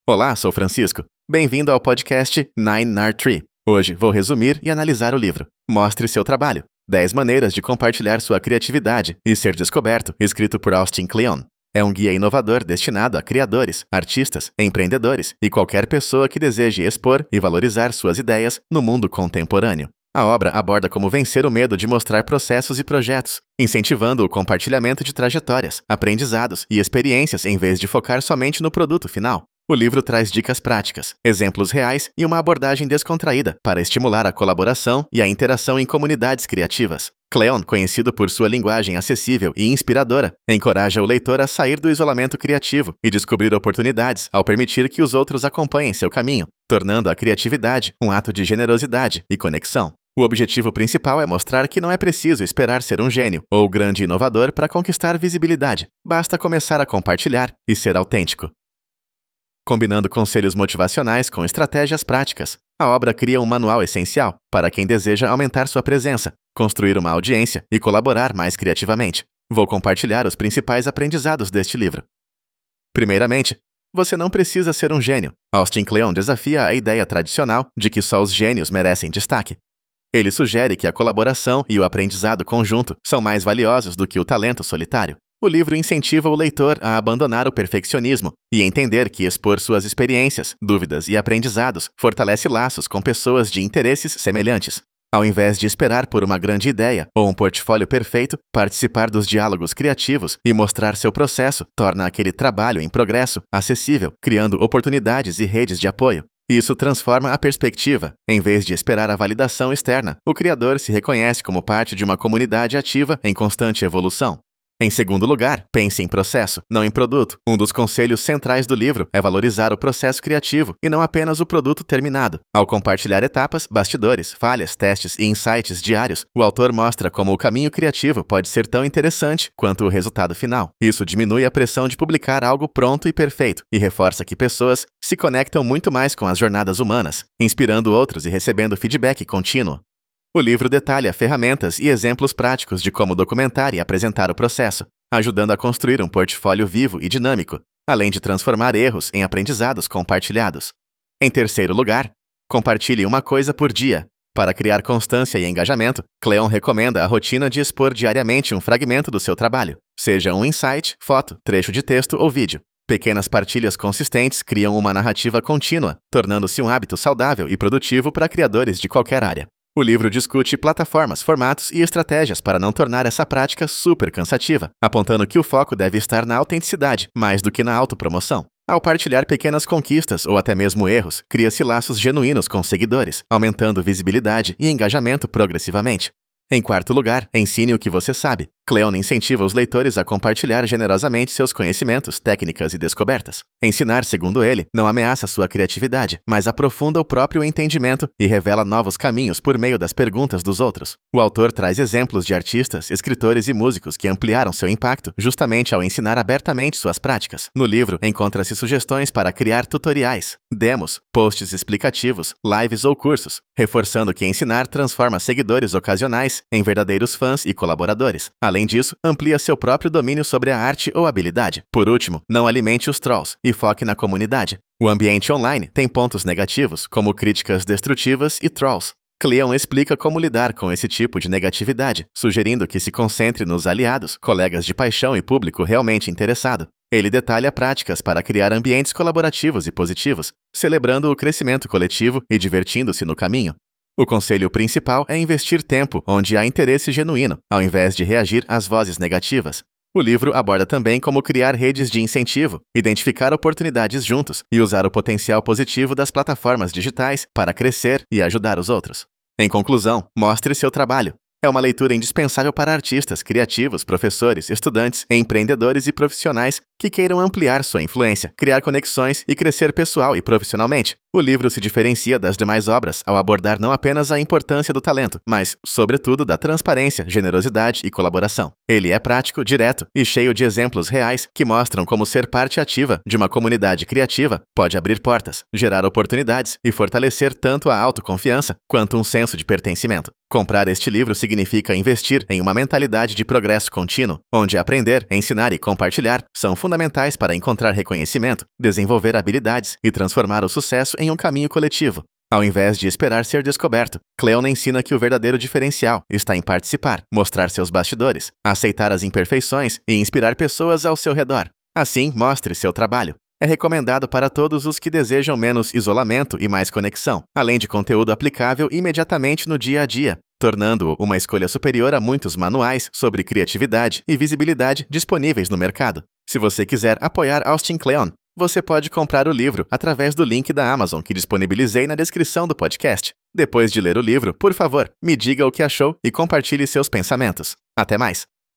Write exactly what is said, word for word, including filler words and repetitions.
Olá, sou Francisco. Bem-vindo ao podcast Nine Nard Tree. Hoje vou resumir e analisar o livro Mostre Seu Trabalho. dez maneiras de compartilhar sua criatividade e ser descoberto, escrito por Austin Kleon. É um guia inovador destinado a criadores, artistas, empreendedores e qualquer pessoa que deseje expor e valorizar suas ideias no mundo contemporâneo. A obra aborda como vencer o medo de mostrar processos e projetos, incentivando o compartilhamento de trajetórias, aprendizados e experiências em vez de focar somente no produto final. O livro traz dicas práticas, exemplos reais e uma abordagem descontraída para estimular a colaboração e a interação em comunidades criativas. Kleon, conhecido por sua linguagem acessível e inspiradora, encoraja o leitor a sair do isolamento criativo e descobrir oportunidades ao permitir que os outros acompanhem seu caminho, tornando a criatividade um ato de generosidade e conexão. O objetivo principal é mostrar que não é preciso esperar ser um gênio ou grande inovador para conquistar visibilidade. Basta começar a compartilhar e ser autêntico. Combinando conselhos motivacionais com estratégias práticas, a obra cria um manual essencial para quem deseja aumentar sua presença, construir uma audiência e colaborar mais criativamente. Vou compartilhar os principais aprendizados deste livro. Primeiramente, você não precisa ser um gênio. Austin Kleon desafia a ideia tradicional de que só os gênios merecem destaque. Ele sugere que a colaboração e o aprendizado conjunto são mais valiosos do que o talento solitário. O livro incentiva o leitor a abandonar o perfeccionismo e entender que expor suas experiências, dúvidas e aprendizados fortalece laços com pessoas de interesses semelhantes. Ao invés de esperar por uma grande ideia ou um portfólio perfeito, participar dos diálogos criativos e mostrar seu processo torna aquele trabalho em progresso acessível, criando oportunidades e redes de apoio. Isso transforma a perspectiva. Em vez de esperar a validação externa, o criador se reconhece como parte de uma comunidade ativa em constante evolução. Em segundo lugar, pense em processo, não em produto. Um dos conselhos centrais do livro é valorizar o processo criativo e não apenas o produto terminado. Ao compartilhar etapas, bastidores, falhas, testes e insights diários, o autor mostra como o caminho criativo pode ser tão interessante quanto o resultado final. Isso diminui a pressão de publicar algo pronto e perfeito e reforça que pessoas se conectam muito mais com as jornadas humanas, inspirando outros e recebendo feedback contínuo. O livro detalha ferramentas e exemplos práticos de como documentar e apresentar o processo, ajudando a construir um portfólio vivo e dinâmico, além de transformar erros em aprendizados compartilhados. Em terceiro lugar, compartilhe uma coisa por dia. Para criar constância e engajamento, Kleon recomenda a rotina de expor diariamente um fragmento do seu trabalho, seja um insight, foto, trecho de texto ou vídeo. Pequenas partilhas consistentes criam uma narrativa contínua, tornando-se um hábito saudável e produtivo para criadores de qualquer área. O livro discute plataformas, formatos e estratégias para não tornar essa prática super cansativa, apontando que o foco deve estar na autenticidade, mais do que na autopromoção. Ao partilhar pequenas conquistas ou até mesmo erros, cria-se laços genuínos com seguidores, aumentando visibilidade e engajamento progressivamente. Em quarto lugar, ensine o que você sabe. Kleon incentiva os leitores a compartilhar generosamente seus conhecimentos, técnicas e descobertas. Ensinar, segundo ele, não ameaça sua criatividade, mas aprofunda o próprio entendimento e revela novos caminhos por meio das perguntas dos outros. O autor traz exemplos de artistas, escritores e músicos que ampliaram seu impacto justamente ao ensinar abertamente suas práticas. No livro, encontra-se sugestões para criar tutoriais, demos, posts explicativos, lives ou cursos, reforçando que ensinar transforma seguidores ocasionais em verdadeiros fãs e colaboradores. Além disso, amplia seu próprio domínio sobre a arte ou habilidade. Por último, não alimente os trolls e foque na comunidade. O ambiente online tem pontos negativos, como críticas destrutivas e trolls. Kleon explica como lidar com esse tipo de negatividade, sugerindo que se concentre nos aliados, colegas de paixão e público realmente interessado. Ele detalha práticas para criar ambientes colaborativos e positivos, celebrando o crescimento coletivo e divertindo-se no caminho. O conselho principal é investir tempo onde há interesse genuíno, ao invés de reagir às vozes negativas. O livro aborda também como criar redes de incentivo, identificar oportunidades juntos e usar o potencial positivo das plataformas digitais para crescer e ajudar os outros. Em conclusão, mostre seu trabalho. É uma leitura indispensável para artistas, criativos, professores, estudantes, empreendedores e profissionais que queiram ampliar sua influência, criar conexões e crescer pessoal e profissionalmente. O livro se diferencia das demais obras ao abordar não apenas a importância do talento, mas, sobretudo, da transparência, generosidade e colaboração. Ele é prático, direto e cheio de exemplos reais que mostram como ser parte ativa de uma comunidade criativa pode abrir portas, gerar oportunidades e fortalecer tanto a autoconfiança quanto um senso de pertencimento. Comprar este livro significa investir em uma mentalidade de progresso contínuo, onde aprender, ensinar e compartilhar são fundamentais fundamentais para encontrar reconhecimento, desenvolver habilidades e transformar o sucesso em um caminho coletivo. Ao invés de esperar ser descoberto, Cleon ensina que o verdadeiro diferencial está em participar, mostrar seus bastidores, aceitar as imperfeições e inspirar pessoas ao seu redor. Assim, mostre seu trabalho. É recomendado para todos os que desejam menos isolamento e mais conexão, além de conteúdo aplicável imediatamente no dia a dia, tornando-o uma escolha superior a muitos manuais sobre criatividade e visibilidade disponíveis no mercado. Se você quiser apoiar Austin Kleon, você pode comprar o livro através do link da Amazon que disponibilizei na descrição do podcast. Depois de ler o livro, por favor, me diga o que achou e compartilhe seus pensamentos. Até mais!